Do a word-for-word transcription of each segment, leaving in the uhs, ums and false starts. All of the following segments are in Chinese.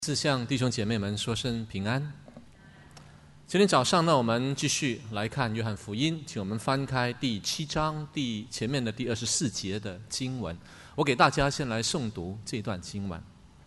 是向弟兄姐妹们说声平安。今天早上呢，我们继续来看约翰福音，请我们翻开第七章第前面的第二十四节的经文。我给大家先来诵读这段经文。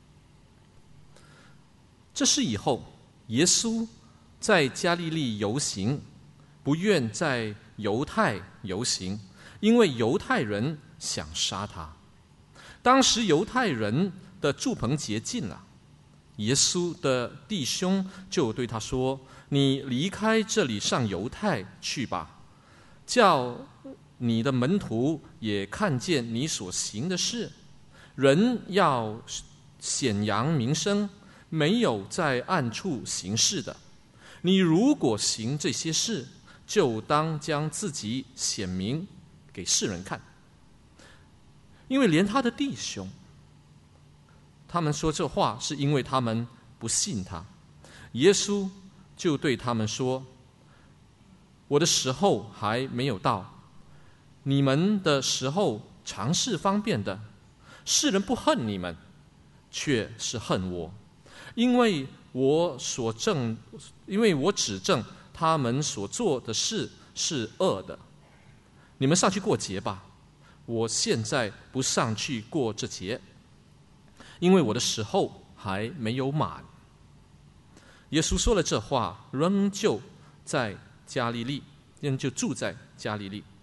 这事以后，耶稣在加利利游行，不愿在犹太游行，因为犹太人想杀他。当时犹太人的住棚节近了，耶稣的弟兄就对他说：你离开这里上犹太去吧，叫你的门徒也看见你所行的事。人要显扬名声，没有在暗处行事的。你如果行这些事，就当将自己显明给世人看。因为连他的弟兄，他们说这话是因为他们不信他。耶稣就对他们说：我的时候还没有到，你们的时候常是方便的。世人不恨你们，却是恨我，因为我所证，因为我指证他们所做的事是恶的。你们上去过节吧，我现在不上去过这节，因为我的时候还没有满。耶稣说了这话，仍旧在加利利，仍旧住在加利利。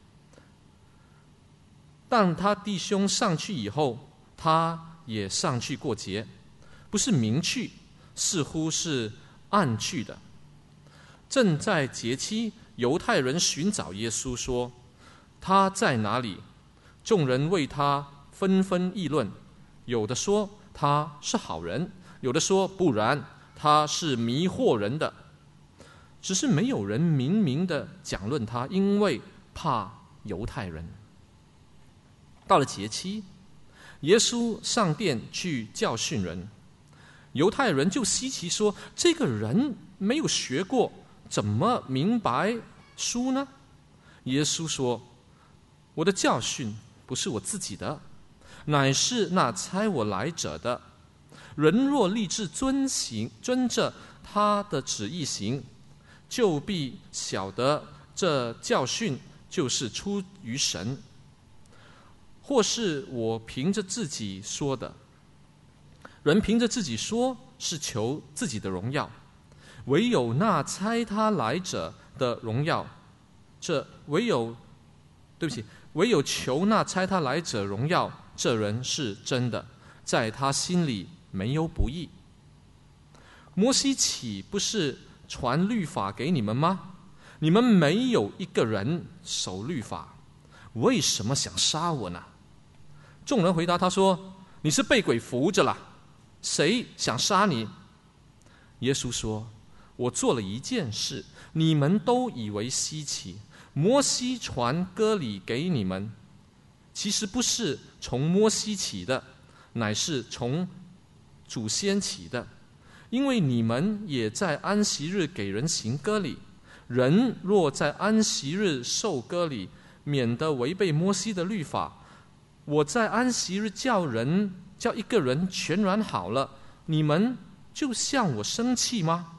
当他弟兄上去以后，他也上去过节，不是明去，似乎是暗去的。正在节期，犹太人寻找耶稣，说他在哪里？众人为他纷纷议论，有的说他是好人，有的说不然，他是迷惑人的。只是没有人明明的讲论他，因为怕犹太人。到了节期，耶稣上殿去教训人，犹太人就稀奇说：这个人没有学过，怎么明白书呢？耶稣说：我的教训不是我自己的，乃是那差我来者的。人若立志遵行，遵着他的旨意行，就必晓得这教训就是出于神，或是我凭着自己说的。人凭着自己说，是求自己的荣耀，唯有那差他来者的荣耀，这唯有对不起，唯有求那差他来者荣耀，这人是真的，在他心里没有不义。摩西岂不是传律法给你们吗？你们没有一个人守律法，为什么想杀我呢？众人回答他说：你是被鬼附着了，谁想杀你？耶稣说：我做了一件事，你们都以为稀奇。摩西传割礼给你们，其实不是从摩西起的，乃是从祖先起的。因为你们也在安息日给人行割礼。人若在安息日受割礼，免得违背摩西的律法。我在安息日叫人叫一个人全然好了，你们就向我生气吗？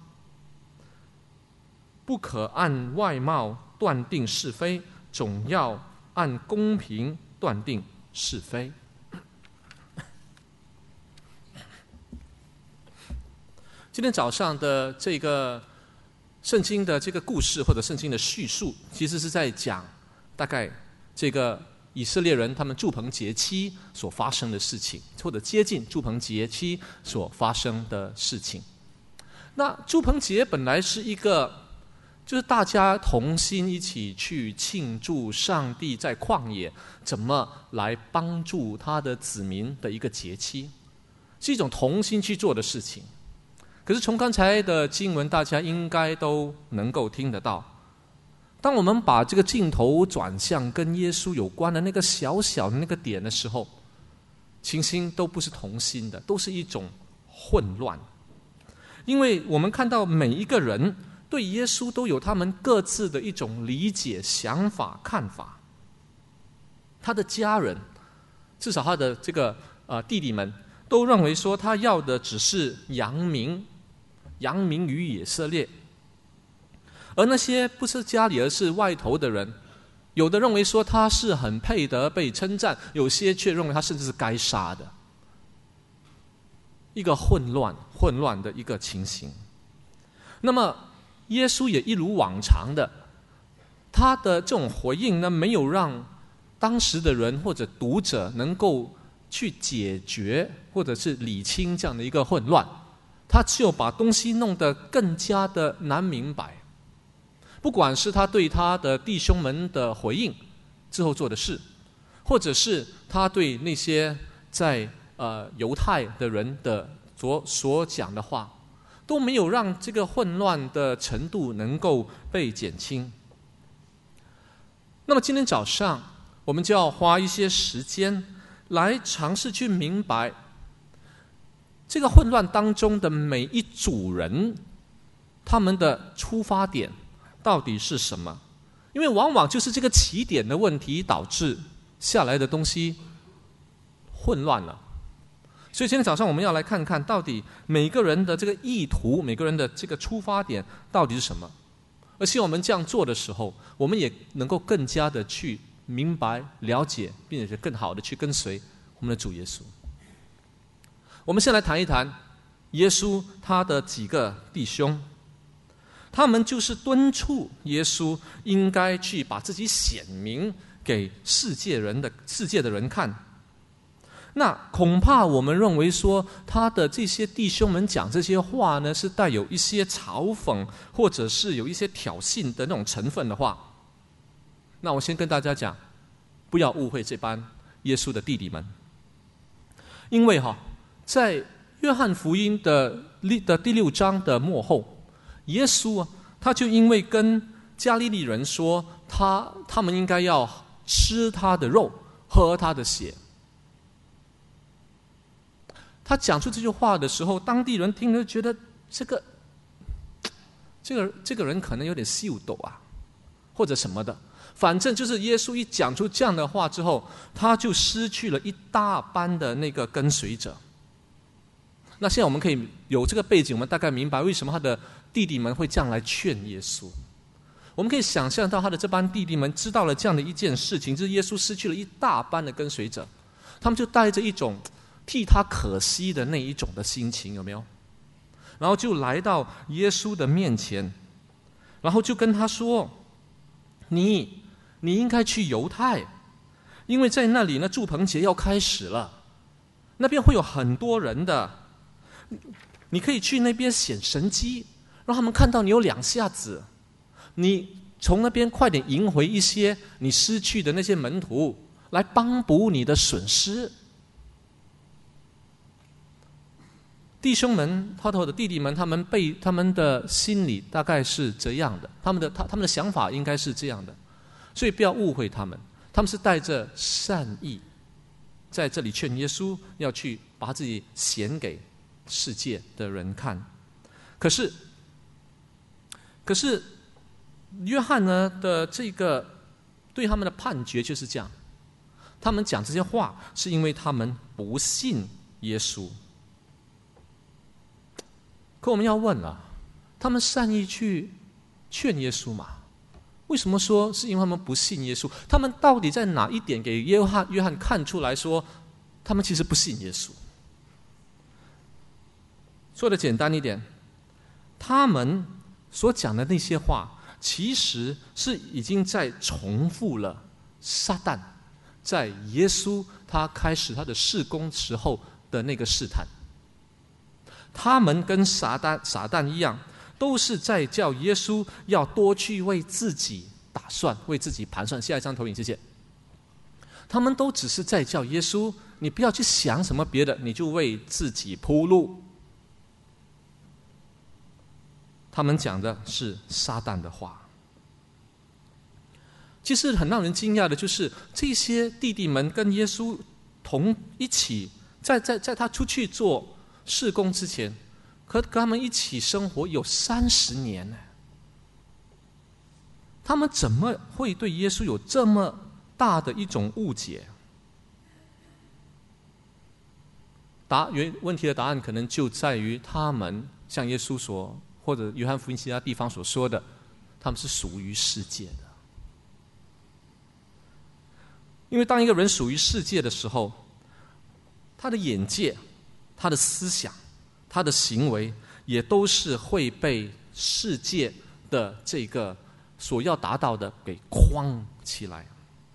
不可按外貌断定是非，总要按公平断定是非。今天早上的这个圣经的这个故事，或者圣经的叙述，其实是在讲大概这个以色列人他们住棚节期所发生的事情，或者接近住棚节期所发生的事情。那住棚节本来是一个就是大家同心一起去庆祝上帝在旷野怎么来帮助他的子民的一个节期，是一种同心去做的事情。可是从刚才的经文，大家应该都能够听得到，当我们把这个镜头转向跟耶稣有关的那个小小的那个点的时候，情形都不是同心的，都是一种混乱。因为我们看到每一个人对耶稣都有他们各自的一种理解、想法、看法。他的家人，至少他的这个呃弟弟们， 都认为说他要的只是扬名，扬名于以色列。而那些不是家里而是外头的人，有的认为说他是很配得被称赞，有些却认为他甚至是该杀的。一个混乱混乱的一个情形。那么耶稣也一如往常的，他的这种回应呢，没有让当时的人或者读者能够去解决或者是理清这样的一个混乱，他只有把东西弄得更加的难明白。不管是他对他的弟兄们的回应之后做的事，或者是他对那些在呃犹太的人的所所讲的话，都没有让这个混乱的程度能够被减轻。那么今天早上我们就要花一些时间来尝试去明白这个混乱当中的每一组人，他们的出发点到底是什么？因为往往就是这个起点的问题导致下来的东西混乱了。所以今天早上我们要来看看到底每个人的这个意图，每个人的这个出发点到底是什么。而希望我们这样做的时候，我们也能够更加的去明白了解，并且更好的去跟随我们的主耶稣。我们先来谈一谈耶稣他的几个弟兄，他们就是敦促耶稣应该去把自己显明给世界人的世界的人看。那恐怕我们认为说他的这些弟兄们讲这些话呢，是带有一些嘲讽或者是有一些挑衅的那种成分的话，那我先跟大家讲，不要误会这班耶稣的弟弟们。因为哈，在约翰福音的的第六章的末后，耶稣啊，他就因为跟加利利人说他他们应该要吃他的肉，喝他的血。他讲出这句话的时候，当地人听了觉得这个这个这个人可能有点秀逗啊，或者什么的。反正就是耶稣一讲出这样的话之后，他就失去了一大班的那个跟随者。那现在我们可以有这个背景，我们大概明白为什么他的弟弟们会这样来劝耶稣。我们可以想象到他的这班弟弟们知道了这样的一件事情，就是耶稣失去了一大班的跟随者，他们就带着一种替他可惜的那一种的心情，有没有？然后就来到耶稣的面前，然后就跟他说：你你应该去犹太，因为在那里呢住棚节要开始了，那边会有很多人的，你可以去那边显神迹，让他们看到你有两下子，你从那边快点赢回一些你失去的那些门徒，来帮补你的损失。弟兄们，他的弟弟们，他们被他们的心里大概是这样的，他们的他他们的想法应该是这样的，所以不要误会他们，他们是带着善意，在这里劝耶稣要去把他自己显给世界的人看。可是，可是约翰呢的这个对他们的判决就是这样，他们讲这些话是因为他们不信耶稣。可我们要问了，他们善意去劝耶稣嘛？为什么说是因为他们不信耶稣？他们到底在哪一点给约翰约翰看出来说，他们其实不信耶稣？说的简单一点，他们所讲的那些话，其实是已经在重复了撒旦在耶稣他开始他的事工时候的那个试探。他们跟撒旦撒旦一样，都是在叫耶稣要多去为自己打算，为自己盘算。下一张投影，谢谢。他们都只是在叫耶稣，你不要去想什么别的，你就为自己铺路。他们讲的是撒旦的话。其实很让人惊讶的就是，这些弟弟们跟耶稣同一起，在在在他出去做事工之前，和跟他们一起生活有三十年呢。他们怎么会对耶稣有这么大的一种误解？ 答原问题的答案可能就在于他们像耶稣所或者约翰福音其他地方所说的，他们是属于世界的。因为当一个人属于世界的时候，他的眼界、他的思想、他的行为也都是会被世界的这个所要达到的给框起来。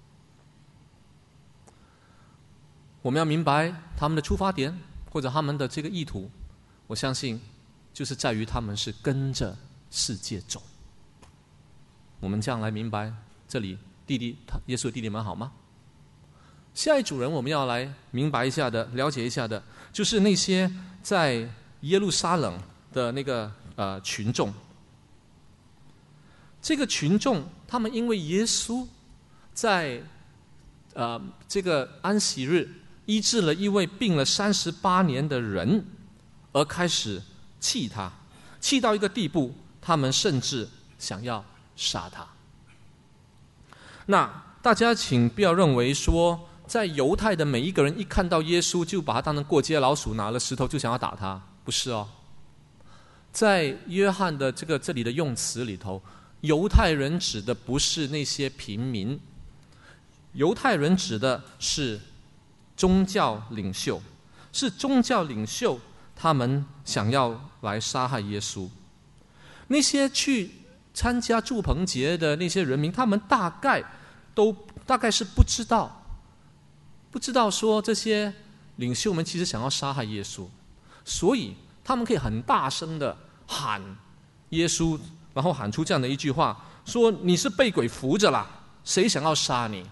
我们要明白他们的出发点或者他们的这个意图，我相信就是在于他们是跟着世界走。我们这样来明白这里弟弟耶稣的弟弟们好吗？下一组人我们要来明白一下的、了解一下的，就是那些在耶路撒冷的那个呃群众。这个群众他们因为耶稣在呃这个安息日医治了一位病了三十八年的人，而开始气他，气到一个地步，他们甚至想要杀他。那大家请不要认为说，在犹太的每一个人一看到耶稣就把他当成过街老鼠，拿了石头就想要打他，不是哦。在约翰的这个这里的用词里头，犹太人指的不是那些平民，犹太人指的是宗教领袖，是宗教领袖他们想要来杀害耶稣。那些去参加住棚节的那些人民，他们大概都大概是不知道不知道说这些领袖们其实想要杀害耶稣，所以他们可以很大声的喊耶稣，然后喊出这样的一句话，说你是被鬼附着啦，谁想要杀你？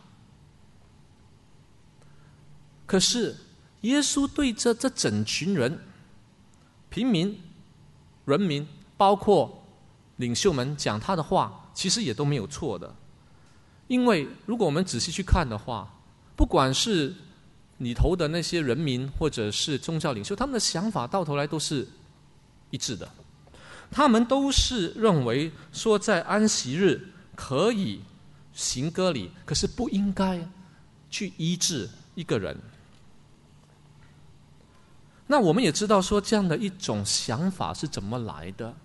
可是耶稣对着这整群人，平民、人民，包括领袖们讲他的话，其实也都没有错的。因为如果我们仔细去看的话，不管是里头的那些人民或者是宗教领袖，他们的想法到头来都是一致的。他们都是认为说在安息日可以行割礼，可是不应该去医治一个人。那我们也知道说这样的一种想法是怎么来的。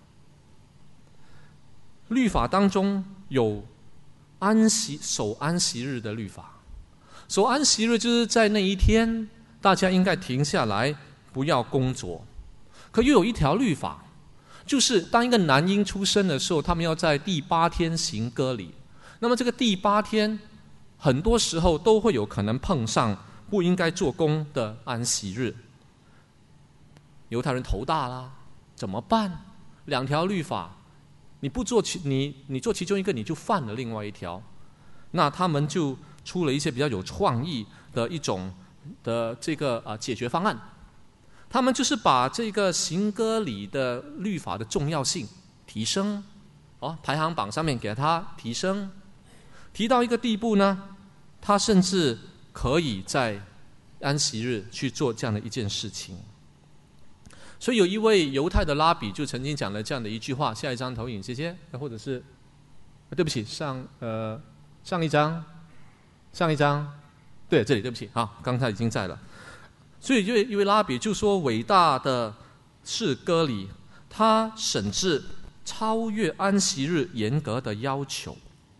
律法当中有安息守安息日的律法，守安息日就是在那一天大家应该停下来不要工作。可又有一条律法，就是当一个男婴出生的时候，他们要在第八天行割礼。那么这个第八天很多时候都会有可能碰上不应该做工的安息日。犹太人头大啦，怎么办？两条律法，你不做其你你做其中一个，你就犯了另外一条。那他们就出了一些比较有创意的一种的这个呃解决方案。他们就是把这个行割礼的律法的重要性提升，哦，排行榜上面给它提升，提到一个地步呢，他甚至可以在安息日去做这样的一件事情。所以有一位犹太的拉比就曾经讲了这样的一句话，下一张投影谢谢，或者是对不起上呃上一张上一张对这里对不起啊，刚才已经在了。所以一位拉比就说，伟大的是割礼，他甚至超越安息日严格的要求。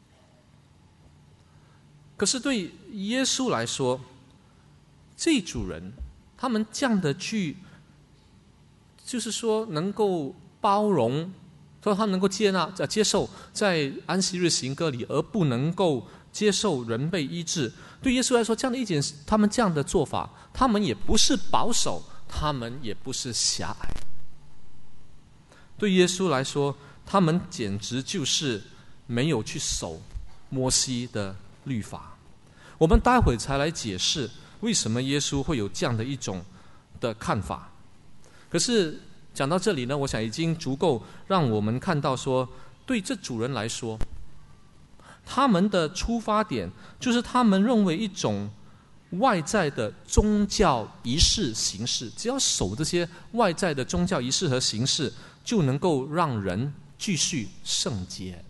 可是对耶稣来说，这组人他们这样的去就是说能够包容，说他们能够接纳、接受在安息日行割礼，而不能够接受人被医治。对耶稣来说，这样的一件，他们这样的做法，他们也不是保守，他们也不是狭隘。对耶稣来说，他们简直就是没有去守摩西的律法。我们待会才来解释为什么耶稣会有这样的一种的看法。可是讲到这里呢，我想已经足够让我们看到说，对这组人来说，他们的出发点就是他们认为一种外在的宗教仪式形式，只要守这些外在的宗教仪式和形式，就能够让人继续圣洁，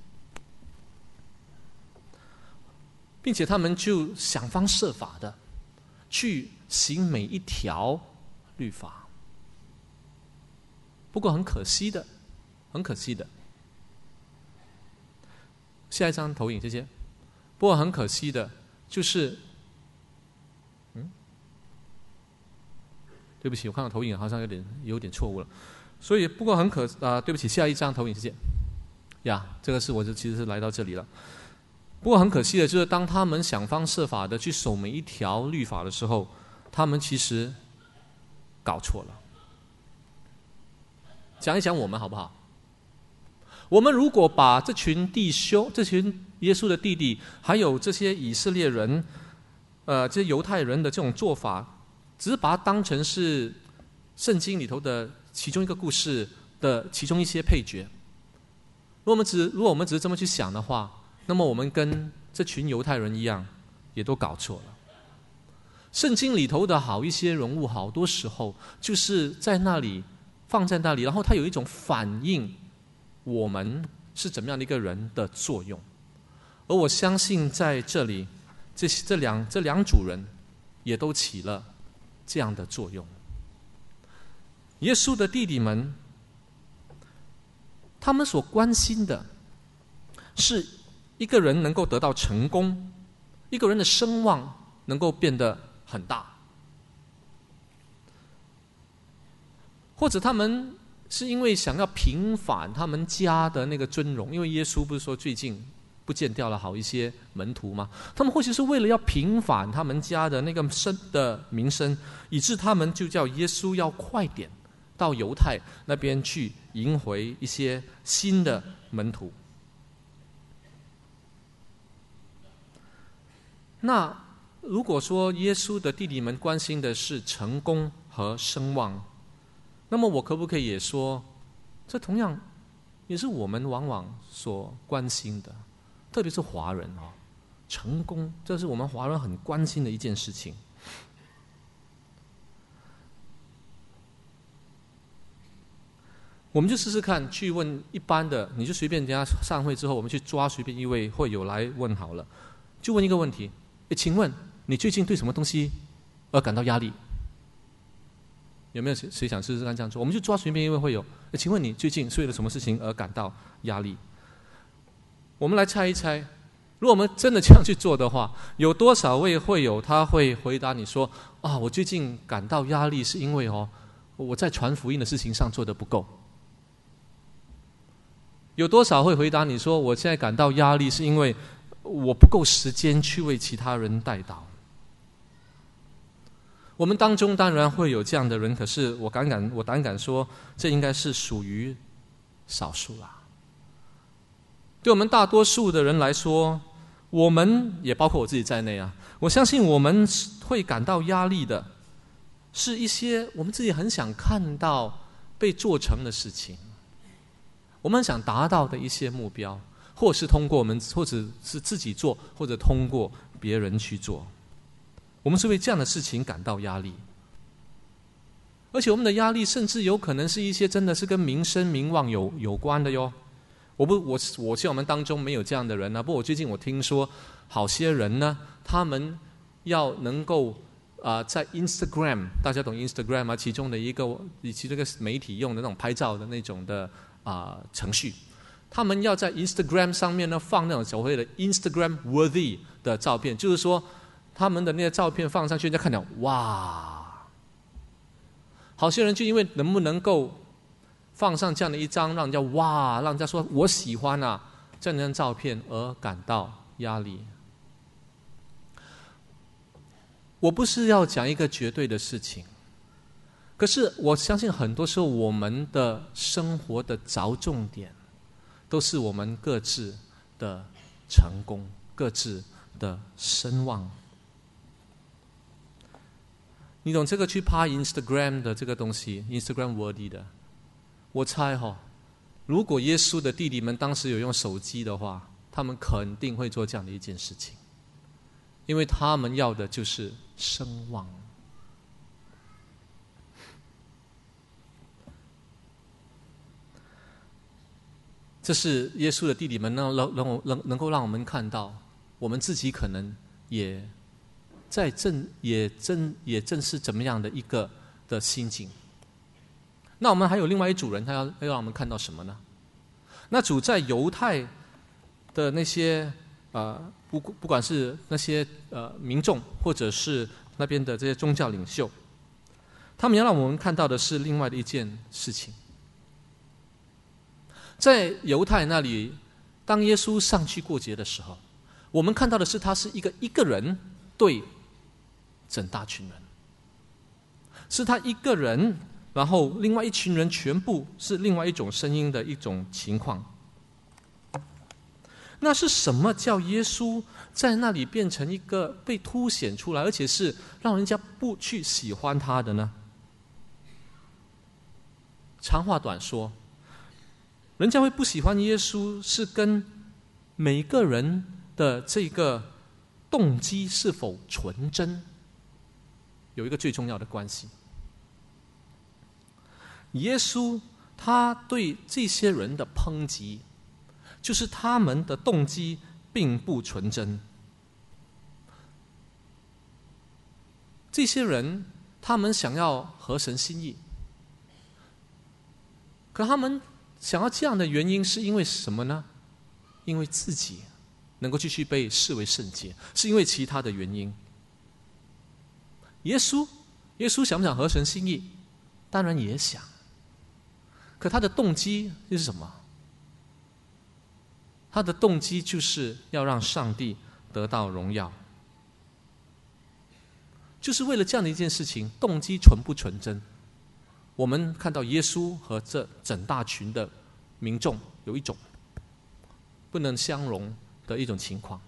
并且他们就想方设法的去行每一条律法。不过很可惜的，很可惜的，下一张投影，谢谢。不过很可惜的，就是，嗯，对不起，我看到投影好像有点有点错误了，所以不过很可啊、呃，对不起，下一张投影，谢谢。呀，这个是我就其实是来到这里了。不过很可惜的就是，当他们想方设法的去守每一条律法的时候，他们其实搞错了。讲一讲我们好不好？我们如果把这群弟兄、这群耶稣的弟弟，还有这些以色列人，呃，这些犹太人的这种做法，只是把它当成是圣经里头的其中一个故事的其中一些配角。如果我们只如果我们只是这么去想的话，那么我们跟这群犹太人一样，也都搞错了。圣经里头的好一些人物，好多时候就是在那里放在那里，然后它有一种反映我们是怎么样的一个人的作用。而我相信在这里，这这两这两组人也都起了这样的作用。耶稣的弟弟们，他们所关心的是一个人能够得到成功，一个人的声望能够变得很大，或者他们是因为想要平反他们家的那个尊荣，因为耶稣不是说最近不见掉了好一些门徒吗？他们或许是为了要平反他们家的那个声的名声，以致他们就叫耶稣要快点到犹太那边去迎回一些新的门徒。那如果说耶稣的弟弟们关心的是成功和声望，那么我可不可以也说，这同样也是我们往往所关心的，特别是华人哦，成功，这是我们华人很关心的一件事情。我们就试试看，去问一般的，你就随便人家上会之后，我们去抓随便一位会友来问好了，就问一个问题：诶，请问你最近对什么东西而感到压力？有没有谁谁想试试看这样做？我们就抓随便一位会友，诶，请问你最近是为了什么事情而感到压力？我们来猜一猜，如果我们真的这样去做的话，有多少位会友他会回答你说：啊，我最近感到压力是因为哦，我在传福音的事情上做得不够。有多少会回答你说，我现在感到压力是因为我不够时间去为其他人代祷？我们当中当然会有这样的人，可是我胆敢我胆敢说，这应该是属于少数啦。对我们大多数的人来说，我们也包括我自己在内啊，我相信我们会感到压力的，是一些我们自己很想看到被做成的事情，我们很想达到的一些目标，或是通过我们，或者是自己做，或者通过别人去做。我们是为这样的事情感到压力，而且我们的压力甚至有可能是一些真的是跟名声名望有有关的哟。我不我我希望我们当中没有这样的人啊，不过我最近我听说好些人呢，他们要能够啊、呃、在 Instagram， 大家懂 Instagram 啊，其中的一个其中一个媒体用的那种拍照的那种的啊、呃、程序，他们要在 Instagram 上面呢放那种所谓的 Instagram worthy 的照片，就是说他们的那些照片放上去，人家看到哇，好些人就因为能不能够放上这样的一张让人家哇，让人家说我喜欢啊这样的张照片而感到压力。我不是要讲一个绝对的事情，可是我相信很多时候我们的生活的着重点都是我们各自的成功，各自的声望。你懂这个去拍 Instagram 的这个东西 Instagram worthy 的，我猜哈、哦，如果耶稣的弟弟们当时有用手机的话，他们肯定会做这样的一件事情，因为他们要的就是声望。这是耶稣的弟弟们能能能能能够让我们看到，我们自己可能也在正也正也正是怎么样的一个的心境。那我们还有另外一组人，他要要让我们看到什么呢？那主在犹太的那些呃不不管是那些呃民众，或者是那边的这些宗教领袖，他们要让我们看到的是另外的一件事情。在犹太那里，当耶稣上去过节的时候，我们看到的是他是一个一个人对整大群人，是他一个人，然后另外一群人全部是另外一种声音的一种情况。那是什么叫耶稣在那里变成一个被凸显出来，而且是让人家不去喜欢他的呢？长话短说，人家会不喜欢耶稣，是跟每个人的这个动机是否纯真有一个最重要的关系。耶稣他对这些人的抨击，就是他们的动机并不纯真。这些人他们想要合神心意，可他们想要这样的原因是因为什么呢？因为自己能够继续被视为圣洁，是因为其他的原因。耶稣耶稣想不想合神心意？当然也想，可他的动机是什么？他的动机就是要让上帝得到荣耀，就是为了这样的一件事情。动机纯不纯真？我们看到耶稣和这整大群的民众有一种不能相容的一种情况。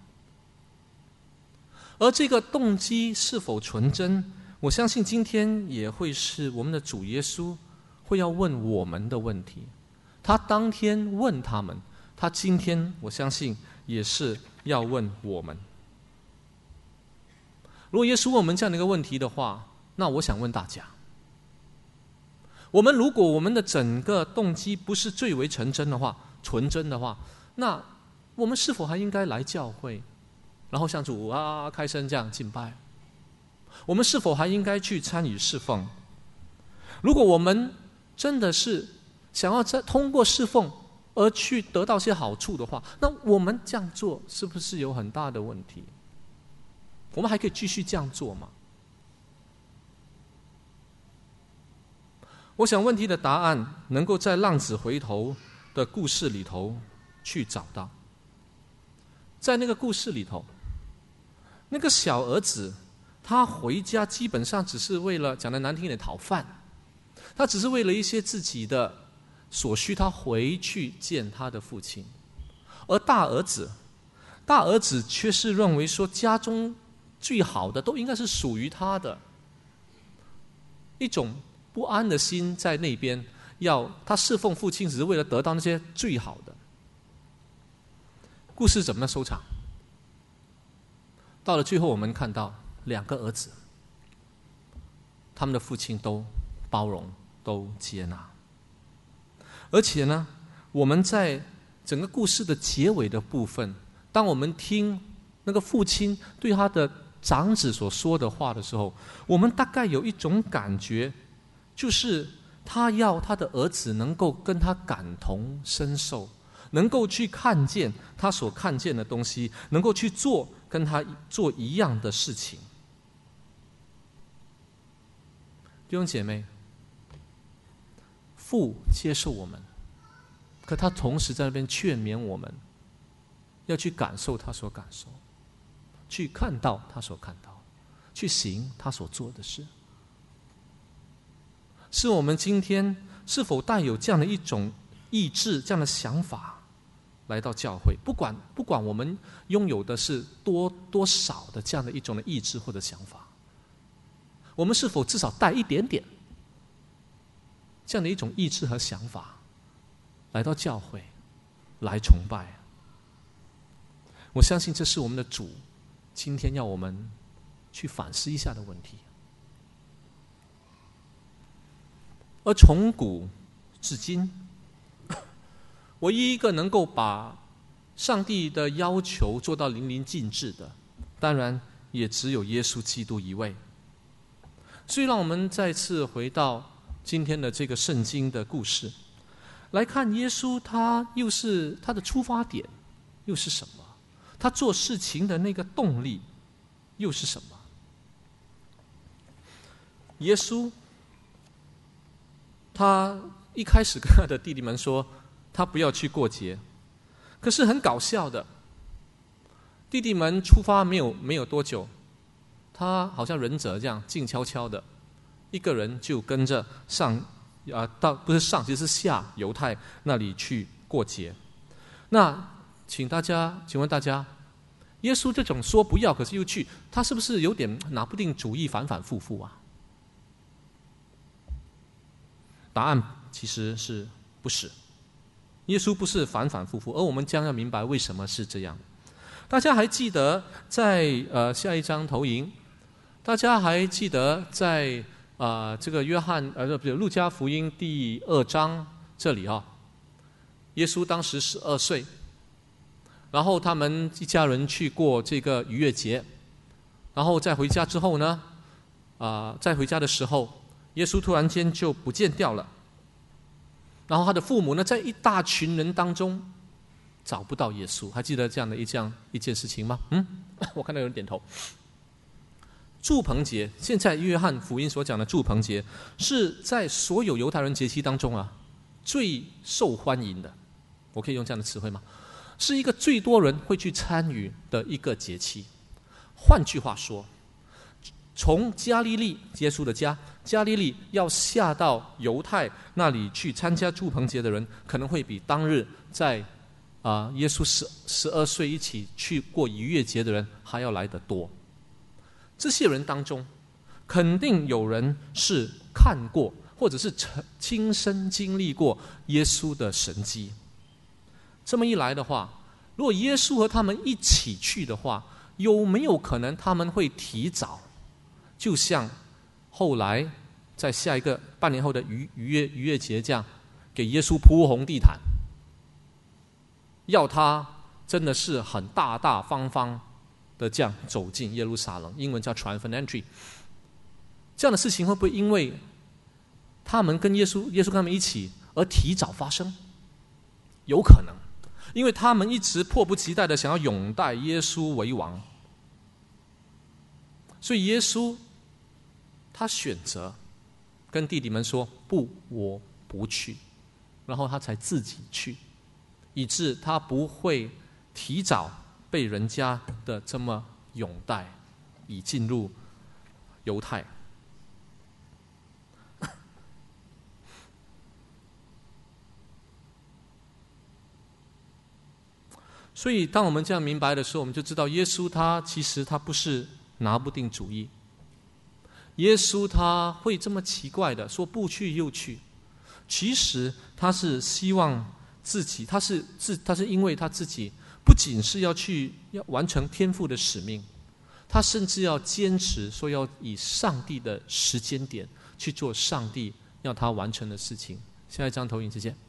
而这个动机是否纯真，我相信今天也会是我们的主耶稣会要问我们的问题。他当天问他们，他今天我相信也是要问我们。如果耶稣问我们这样的一个问题的话，那我想问大家，我们如果我们的整个动机不是最为纯真的话，纯真的话，那我们是否还应该来教会，然后向主啊开声这样敬拜？我们是否还应该去参与侍奉？如果我们真的是想要在通过侍奉而去得到些好处的话，那我们这样做是不是有很大的问题？我们还可以继续这样做吗？我想问题的答案能够在浪子回头的故事里头去找到。在那个故事里头，那个小儿子他回家基本上只是为了，讲得难听一点，讨饭。他只是为了一些自己的所需，他回去见他的父亲。而大儿子大儿子却是认为说，家中最好的都应该是属于他的，一种不安的心在那边，要他侍奉父亲只是为了得到那些最好的。故事怎么收场？到了最后，我们看到两个儿子，他们的父亲都包容，都接纳。而且呢，我们在整个故事的结尾的部分，当我们听那个父亲对他的长子所说的话的时候，我们大概有一种感觉，就是他要他的儿子能够跟他感同身受，能够去看见他所看见的东西，能够去做跟他做一样的事情。弟兄姐妹，父接受我们，可他同时在那边劝勉我们，要去感受他所感受，去看到他所看到，去行他所做的事。是我们今天是否带有这样的一种意志，这样的想法来到教会？不管不管我们拥有的是多多少的这样的一种的意志或者想法，我们是否至少带一点点这样的一种意志和想法来到教会，来崇拜？我相信这是我们的主今天要我们去反思一下的问题。而从古至今，唯一一个能够把上帝的要求做到淋漓尽致的，当然也只有耶稣基督一位。 所以让我们再次回到今天的这个圣经的故事，来看耶稣他又是他的出发点又是什么？他做事情的那个动力又是什么？耶稣他一开始跟他的弟弟们说他不要去过节，可是很搞笑的，弟弟们出发没有没有多久，他好像忍者这样静悄悄的一个人就跟着上啊，到不是上，其实是下犹太那里去过节。那请大家，请问大家，耶稣这种说不要可是又去，他是不是有点拿不定主意，反反复复啊？答案其实是不是。耶稣不是反反复复，而我们将要明白为什么是这样。大家还记得在呃下一张投影，大家还记得在啊、呃、这个约翰呃不是路加福音第二章这里啊，耶稣当时十二岁，然后他们一家人去过这个逾越节，然后在回家之后呢，啊、呃、在回家的时候，耶稣突然间就不见掉了。然后他的父母呢，在一大群人当中找不到耶稣，还记得这样的一这样一件事情吗？嗯，我看到有人点头。住棚节，现在约翰福音所讲的住棚节，是在所有犹太人节期当中啊最受欢迎的。我可以用这样的词汇吗？是一个最多人会去参与的一个节期。换句话说，从加利利，耶稣的家加利利要下到犹太那里去参加住棚节的人，可能会比当日在啊、呃、耶稣十十二岁一起去过逾越节的人还要来得多。这些人当中，肯定有人是看过或者是亲身经历过耶稣的神迹。这么一来的话，如果耶稣和他们一起去的话，有没有可能他们会提早？就像后来在下一个半年后的逾逾越逾越节这样，给耶稣铺红地毯，要他真的是很大大方方的这样走进耶路撒冷，英文叫 triumphant entry。这样的事情会不会因为他们跟耶稣耶稣跟他们一起而提早发生？有可能，因为他们一直迫不及待的想要拥戴耶稣为王，所以耶稣他选择跟弟弟们说不，我不去，然后他才自己去，以致他不会提早被人家的这么拥戴，以进入犹太。所以当我们这样明白的时候，我们就知道耶稣他其实他不是拿不定主意。耶稣他会这么奇怪的说不去又去，其实他是希望自己，他是自他是因为他自己不仅是要去要完成天父的使命，他甚至要坚持说要以上帝的时间点去做上帝要他完成的事情。下一张投影直接，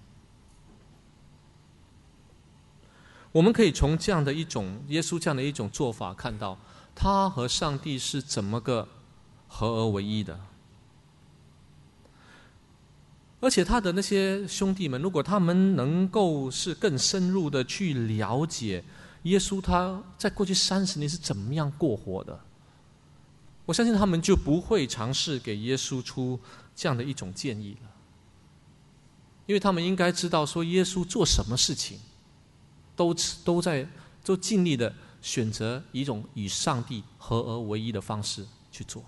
我们可以从这样的一种耶稣这样的一种做法看到，他和上帝是怎么个合而为一的。而且他的那些兄弟们，如果他们能够是更深入的去了解耶稣他在过去三十年是怎么样过活的，我相信他们就不会尝试给耶稣出这样的一种建议了。因为他们应该知道说耶稣做什么事情都都在都尽力的选择一种与上帝合而为一的方式去做。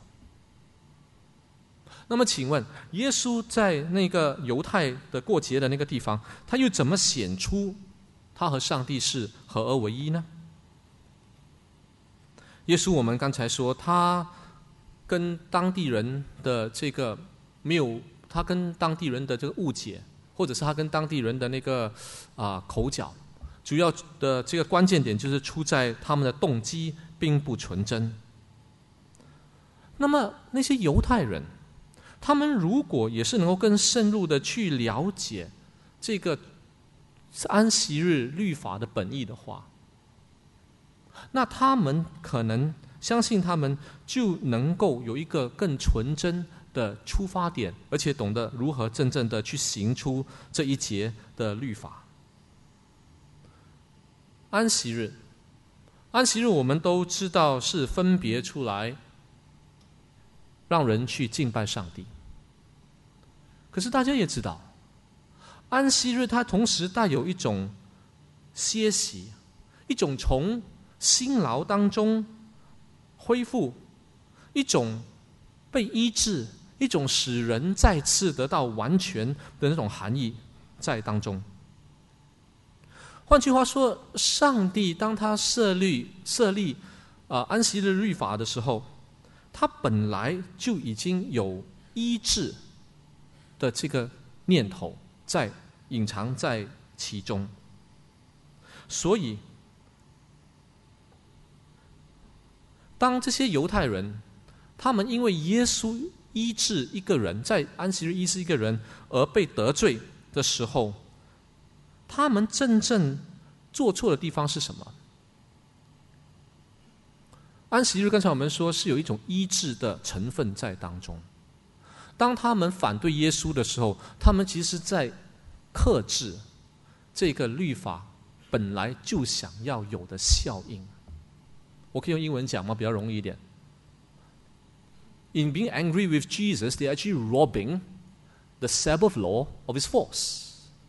那么请问耶稣在那个犹太的过节的那个地方，他又怎么显出他和上帝是合而为一呢？耶稣我们刚才说他跟当地人的这个没有他跟当地人的这个误解，或者是他跟当地人的那个啊、呃、口角，主要的这个关键点就是出在他们的动机并不纯真。那么那些犹太人，他们如果也是能够更深入的去了解这个安息日律法的本意的话，那他们可能相信他们就能够有一个更纯真的出发点，而且懂得如何真正的去行出这一节的律法。安息日，安息日我们都知道是分别出来让人去敬拜上帝。可是大家也知道，安息日它同时带有一种歇息，一种从辛劳当中恢复，一种被医治，一种使人再次得到完全的那种含义在当中。换句话说，上帝当他设立设立呃安息日律法的时候，他本来就已经有医治的这个念头在隐藏在其中。所以当这些犹太人他们因为耶稣医治一个人，在安息日医治一个人而被得罪的时候，他们真正做错的地方是什么？安息日刚才我们说是有一种医治的成分在当中。当他们反对耶稣的时候，他们其实在克制这个律法本来就想要有的效应。我可以用英文讲吗？比较容易一点。In being angry with Jesus, they're actually robbing the Sabbath law of its force.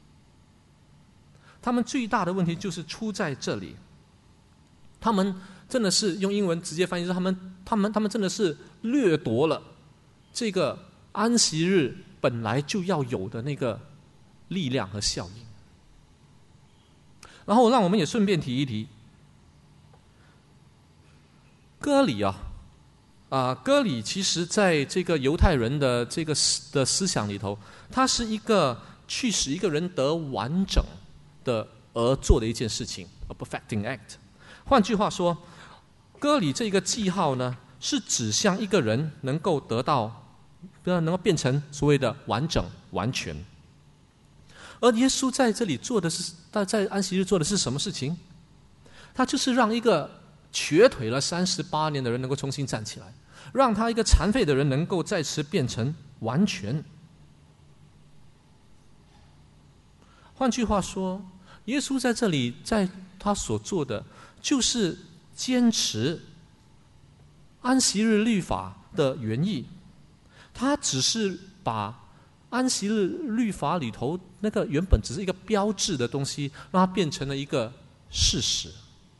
他们最大的问题就是出在这里，他们真的是用英文直接翻译说，他们他们他们真的是掠夺了这个安息日本来就要有的那个力量和效应。然后让我们也顺便提一提割礼啊，啊，割礼其实在这个犹太人的这个的思想里头，它是一个去使一个人得完整的而做的一件事情 ，a perfecting act。换句话说，割礼这个记号呢，是指向一个人能够得到，能够变成所谓的完整、完全。而耶稣在这里做的是，他在安息日做的是什么事情？他就是让一个瘸腿了三十八年的人能够重新站起来，让他一个残废的人能够再次变成完全。换句话说，耶稣在这里，在他所做的就是坚持安息日律法的原意，他只是把安息日律法里头那个原本只是一个标志的东西，让它变成了一个事实。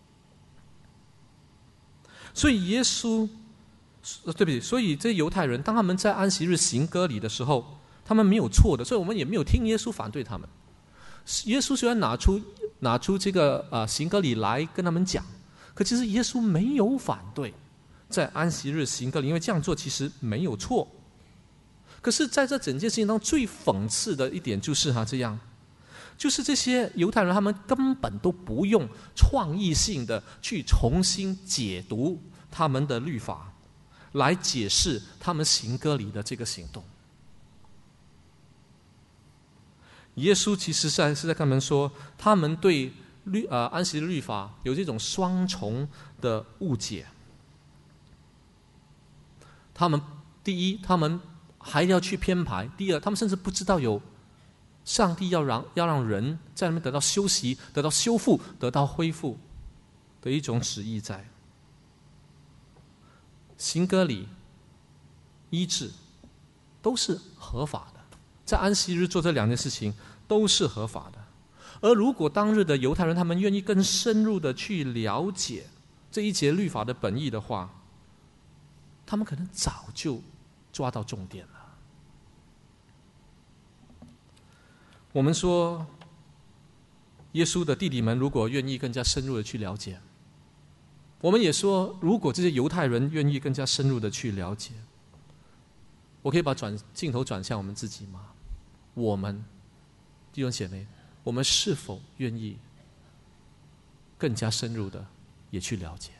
所以耶稣，对不起，所以这犹太人当他们在安息日行割礼的时候，他们没有错的，所以我们也没有听耶稣反对他们。耶稣虽然拿出拿出这个呃行割礼来跟他们讲，可其实耶稣没有反对在安息日行割礼，因为这样做其实没有错。可是在这整件事情当中，最讽刺的一点就是哈、啊、这样，就是这些犹太人他们根本都不用创意性的去重新解读他们的律法，来解释他们行割礼的这个行动。耶稣其实是在是在跟他们说，他们对律呃安息日律法有这种双重的误解。他们第一，他们还要去编排；第二，他们甚至不知道有上帝要让要让人在那边得到休息、得到修复、得到恢复的一种旨意在。行割礼、医治都是合法的，在安息日做这两件事情都是合法的。而如果当日的犹太人他们愿意更深入的去了解这一节律法的本意的话，他们可能早就抓到重点了。我们说，耶稣的弟弟们如果愿意更加深入的去了解，我们也说，如果这些犹太人愿意更加深入的去了解，我可以把转镜头转向我们自己吗？我们弟兄姐妹，我们是否愿意更加深入的也去了解？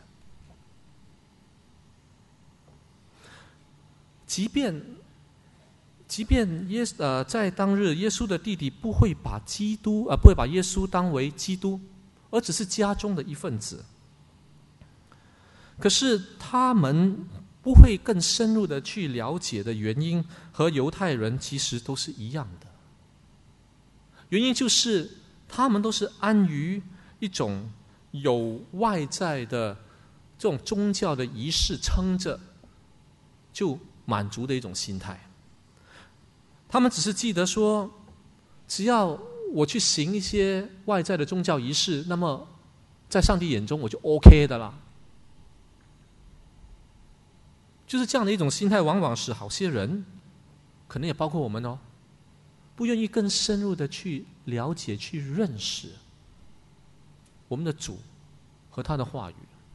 即便即便耶呃在当日耶稣的弟弟不会把基督呃不会把耶稣当为基督，而只是家中的一份子。 可是他们不会更深入的去了解的原因，和犹太人其实都是一样的。原因就是他们都是安于一种有外在的这种宗教的仪式撑着就满足的一种心态。他们只是记得说，只要我去行一些外在的宗教仪式，那么在上帝眼中我就 OK 的啦。就是这样的一种心态，往往使好些人，可能也包括我们哦，不愿意更深入的去了解、去认识我们的主和他的话语。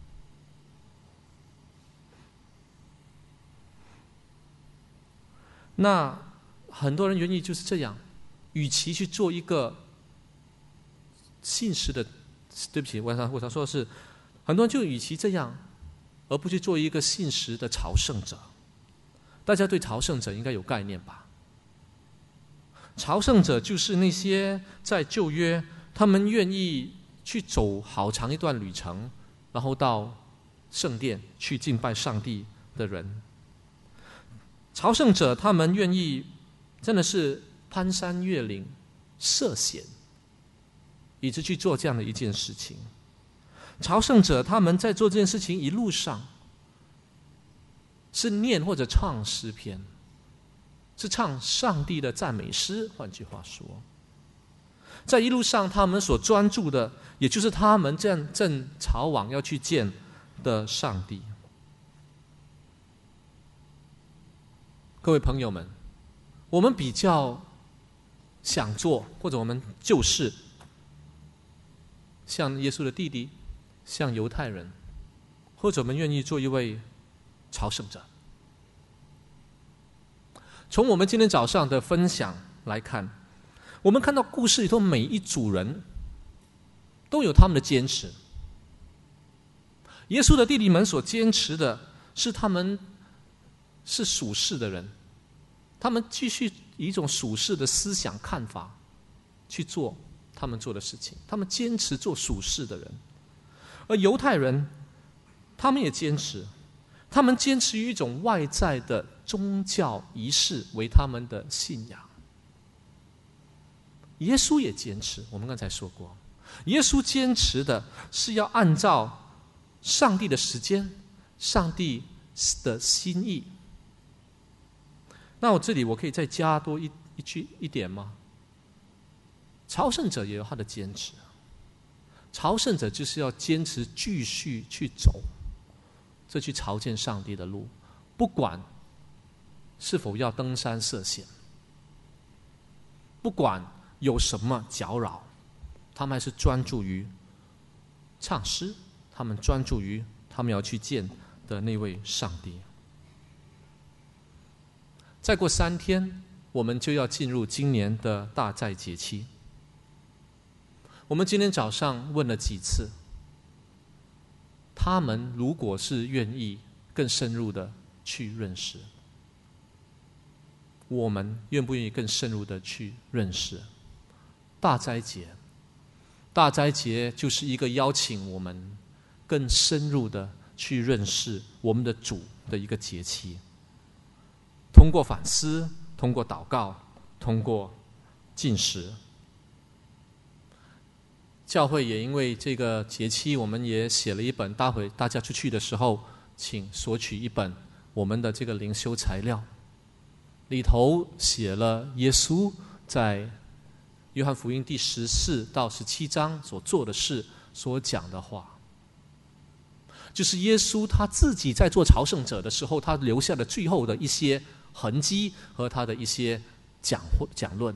那很多人愿意就是这样，与其去做一个信实的，对不起，我想我想说的是，很多人就与其这样，而不去做一个信实的朝圣者。大家对朝圣者应该有概念吧？朝圣者就是那些在旧约，他们愿意去走好长一段旅程，然后到圣殿去敬拜上帝的人。朝圣者他们愿意真的是攀山越岭、涉险，以致去做这样的一件事情。朝圣者他们在做这件事情一路上，是念或者唱诗篇，是唱上帝的赞美诗。换句话说，在一路上他们所专注的，也就是他们这样正朝往要去见的上帝。各位朋友们，我们比较想做，或者我们就是像耶稣的弟弟，像犹太人，或者我们愿意做一位朝圣者。从我们今天早上的分享来看，我们看到故事里头每一组人都有他们的坚持。耶稣的弟弟们所坚持的是他们是属世的人，他们继续以一种属世的思想看法去做他们做的事情，他们坚持做属世的人。而犹太人他们也坚持，他们坚持于一种外在的宗教仪式为他们的信仰。耶稣也坚持，我们刚才说过，耶稣坚持的是要按照上帝的时间、上帝的心意。那我这里我可以再加多一一句一点吗？朝圣者也有他的坚持，朝圣者就是要坚持继续去走这去朝见上帝的路，不管是否要登山涉险，不管有什么搅扰，他们还是专注于唱诗，他们专注于他们要去见的那位上帝。再过三天，我们就要进入今年的大斋节期。我们今天早上问了几次，他们如果是愿意更深入的去认识，我们愿不愿意更深入的去认识大斋节？大斋节就是一个邀请我们更深入的去认识我们的主的一个节期。通过反思，通过祷告，通过禁食，教会也因为这个节期，我们也写了一本，待会大家出去的时候请索取一本我们的这个灵修材料，里头写了耶稣在约翰福音第十四到十七章所做的事，所讲的话，就是耶稣他自己在做朝圣者的时候，他留下的最后的一些痕迹和他的一些讲讲论。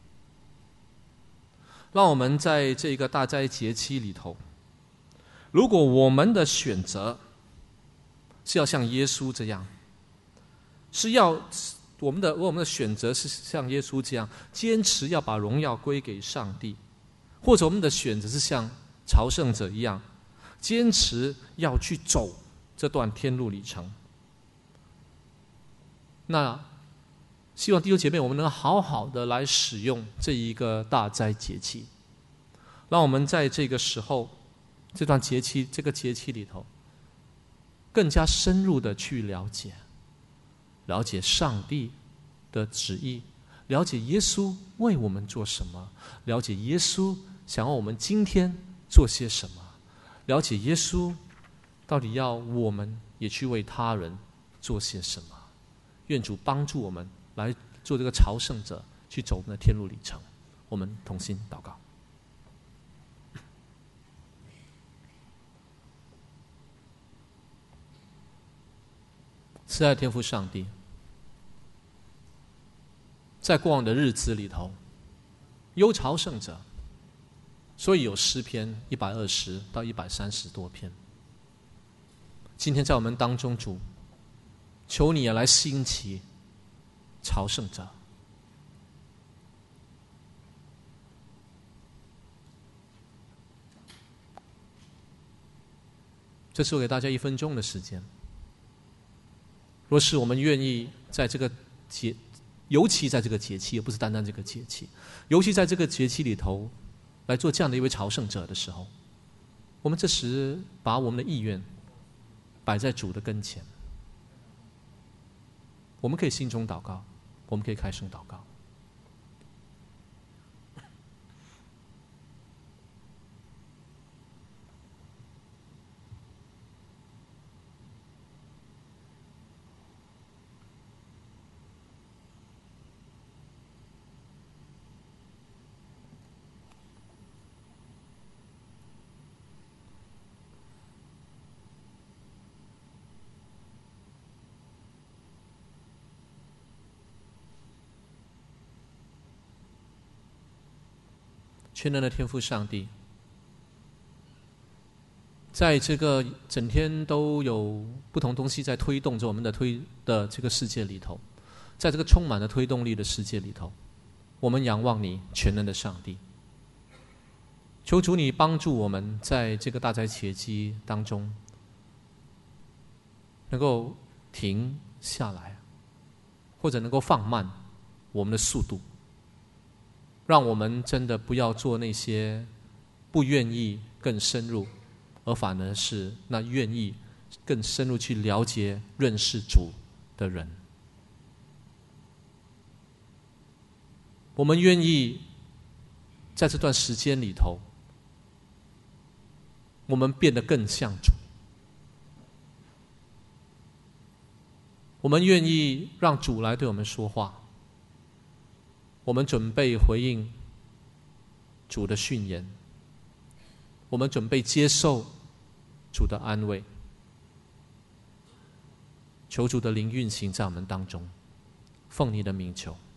让我们在这个大斋节期里头，如果我们的选择是要像耶稣这样，是要我们的我们的选择是像耶稣这样坚持要把荣耀归给上帝，或者我们的选择是像朝圣者一样坚持要去走这段天路里程，那希望弟兄姐妹我们能好好的来使用这一个大斋节期，让我们在这个时候这段节期这个节期里头， 更加深入的去了解，了解上帝的旨意，了解耶稣为我们做什么，了解耶稣想要我们今天做些什么，了解耶稣到底要我们也去为他人做些什么。愿主帮助我们来做这个朝圣者，去走我们的天路里程。我们同心祷告。慈爱天父上帝，在过往的日子里头，有朝圣者，所以有诗篇一百二十到一百三十多篇。今天在我们当中，主，求你也来兴起朝圣者。这是我给大家一分钟的时间。若是我们愿意在这个节，尤其在这个节气，也不是单单这个节气，尤其在这个节气里头，来做这样的一位朝圣者的时候，我们这时把我们的意愿摆在主的跟前。我们可以心中祷告，我们可以开声祷告。全能的天父上帝，在这个整天都有不同东西在推动着我们的推的这个世界里头，在这个充满了推动力的世界里头，我们仰望你全能的上帝，求主你帮助我们在这个大灾切机当中能够停下来，或者能够放慢我们的速度，让我们真的不要做那些不愿意更深入，而反而是那愿意更深入去了解认识主的人。我们愿意在这段时间里头，我们变得更像主，我们愿意让主来对我们说话，我们准备回应主的训言，我们准备接受主的安慰。求主的灵运行在我们当中，奉你的名求。